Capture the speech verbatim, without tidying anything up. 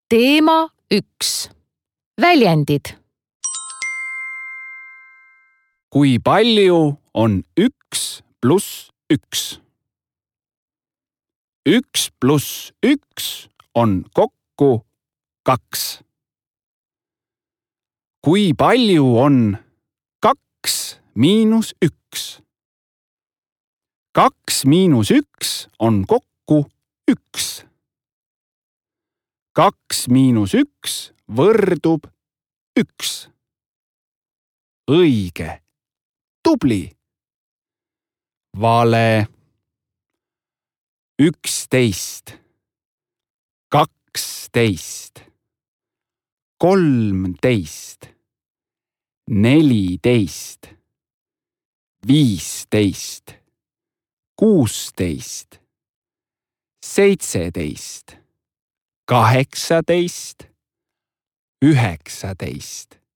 Teema üks. Väljendid. Kui palju on üks pluss üks? Üks pluss üks on kokku kaks. Kui palju on kaks miinus üks? Kaks miinus üks on kokku üks. Kaks miinus üks võrdub üks. Õige. Tubli. Vale. Üksteist. Kaksteist. Kolmteist. Neliteist. Viisteist. Kuusteist. Seitseteist. Kaheksateist. Üheksateist.